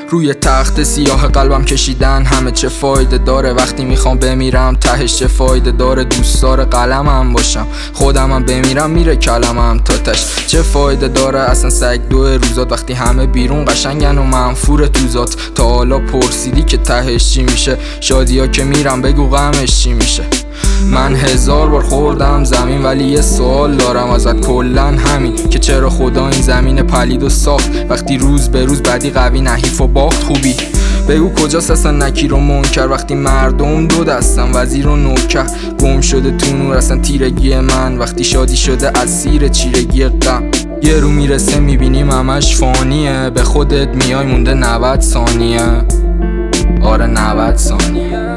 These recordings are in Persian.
روی تخت سیاه قلبم کشیدن همه چه فایده داره؟ وقتی میخوام بمیرم تهش چه فایده داره؟ دوستدار قلمم باشم خودمم بمیرم میره کلمم تا تش. چه فایده داره اصلا سگ دو روزات وقتی همه بیرون قشنگن و منفور توزات؟ تا حالا پرسیدی که تهش چی میشه؟ شادیا که میرم بگو غمش چی میشه؟ من 1000 بار خوردم زمین ولی یه سوال دارم ازت کلن همین که چرا خدا این زمین پلید و ساخت؟ وقتی روز به روز بدی قوی نحیف و باخت خوبی بگو کجاست اصلا نکیر و منکر؟ وقتی مردم دو دستم وزیر و نوکر گم شده تو نور اصلا تیرگی من وقتی شادی شده اسیر چیرگی غم. یه رو میرسه میبینیم همش فانیه به خودت میای مونده 90 ثانیه. آره 90 ثانیه.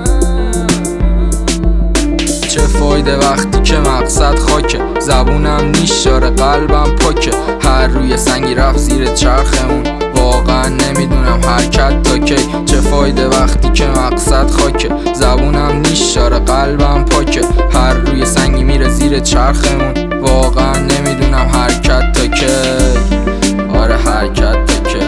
چه فایده وقتی که مقصد خاکه؟ زبونم نیشاره قلبم پاکه. هر روی سنگی رفت زیر چرخمون واقعا نمیدونم حرکت تا کی. چه فایده وقتی که مقصد خاکه؟ زبونم نیشاره قلبم پاکه. هر روی سنگی میره زیر چرخمون واقعا نمیدونم حرکت تا کی. آره حرکت تا کی.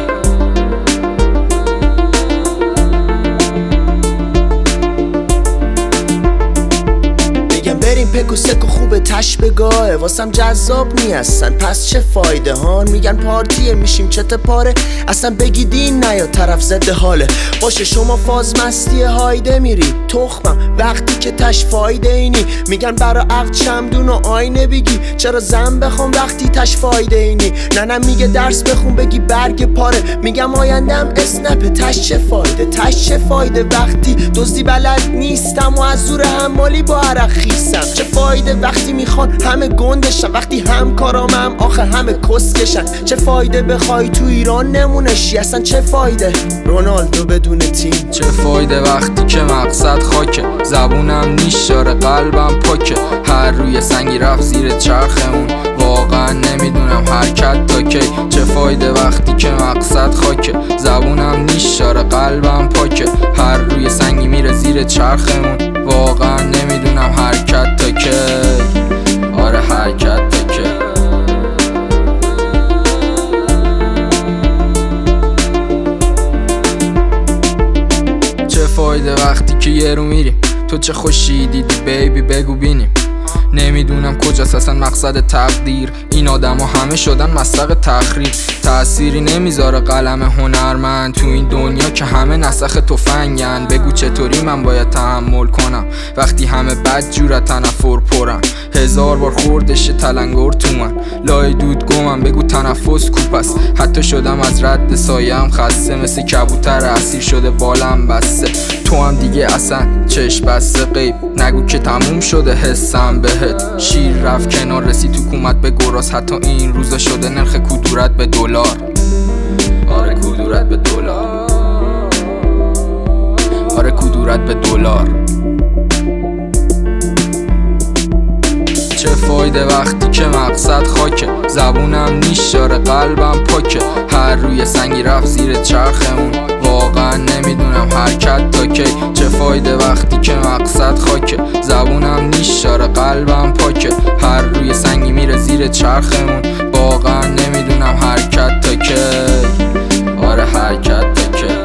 بریم پکو سکو خوبه تش بگاه واسم جذاب نیستن پس چه فایده هان؟ میگن پارتیه میشیم چته پاره اصلا بگیدین نیا طرف زده حاله باشه شما فاز مستی هایده میری تخمم وقتی که تش فایده اینی. میگن برا عقل چمدون و آینه بگی چرا زن بخوام وقتی تش فایده اینی. ننم میگه درس بخون بگی برگ پاره میگم آیندم اسنپ تش چه فایده؟ تش چه فایده وقتی دزدی بلد نیستم و از زور حمالی با عرق خیسم؟ چه فایده وقتی میخوان همه گندشن وقتی همکارامم آخه همه کسکشن؟ چه فایده بخوای تو ایران نمونشی اصلا چه فایده؟ رونالدو بدون تیم. چه فایده وقتی که مقصد خاکه؟ زبونم نیشاره قلبم پاکه. هر روی سنگی رفت زیر چرخمون واقعا نمیدونم حرکت تا کی. چه فایده وقتی که مقصد خاکه؟ زبونم نیشاره قلبم پاکه. هر روی سنگی میره زیر چرخمون واقعا نمیدونم حرکت تا کی. آره حرکت تا کی. چه فایده وقتی که یه رو میریم تو چه خوشی دیدی بیبی بگو بینیم. نمیدونم کجاست اصلا مقصد تقدیر. این آدم ها همه شدن مصدق تخریب. تأثیری نمیذاره قلم هنرمند تو این دنیا که همه نسخ تفنگن. بگو چطوری من باید تحمل کنم وقتی همه بد جور تنفر پرن؟ 1000 بار خوردش تلنگر تو من لای دود گمم بگو تنفس کوپ است. حتی شدم از رد سایم خسته مثل کبوتر اسیر شده بالم بسته. تو هم دیگه اصلا چشم بسته غیب نگو که تموم شده حسم بهت. شیر رفت کنار رسید تو کومت به گراز حتی این روزا شده نرخ کدورت به دلار. آره کدورت به دلار. آره کدورت به دلار. چه فایده وقتی که مقصد خاکه؟ زبونم نیشاره قلبم پاکه. هر روی سنگی رفت زیر چرخمون واقعا نمیدونم حرکت تا کی. چه فایده وقتی که مقصد خاکه؟ زبونم نیشاره قلبم پاکه. هر روی سنگی میره زیر چرخمون واقعا نمیدونم حرکت تا کی. آره حرکت تا کی.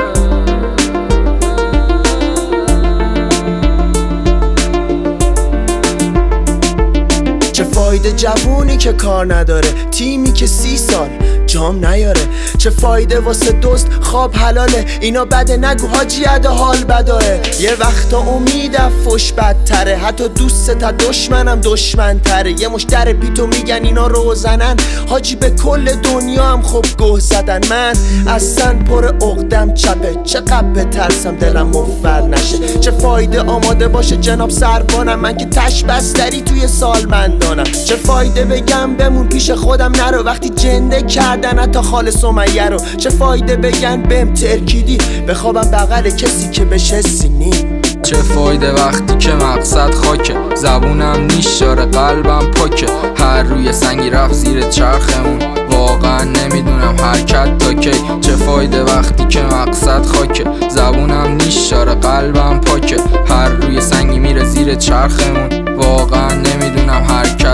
چه فایده جوونی که کار نداره تیمی که 30 سال جام نیاره؟ چه فایده واسه دوست خواب حلاله اینا بده نگو حاجی اده حال بداره. یه وقتا امیدم فش بدتره حتی دوست تا دشمنم دشمن تره. یه مش در پیتو میگن اینا روزنن حاجی به کل دنیا هم خب گه زدن. من اصلا پر عقدم چپه چقدر بترسم دلم مفر نشه. چه فایده آماده باشه جناب سربانم من که تش بستری توی سالمندانم. چه فایده بگم بمون پیش خودم نرو وقتی جنده کردن حتی خال سمیه رو. چه فایده بگن بهم ترکیدی بخوابم بغل کسی که بهش حسی نی. چه فایده وقتی که مقصد خاکه؟ زبونم نیشاره قلبم پاکه. هر روی سنگی رفت زیر چرخمون واقعا نمیدونم حرکت تا کی. چه فایده وقتی که مقصد خاکه؟ زبونم نیشاره قلبم پاکه. هر روی سنگی میره زیر چرخمون واقعا نمیدونم حرکت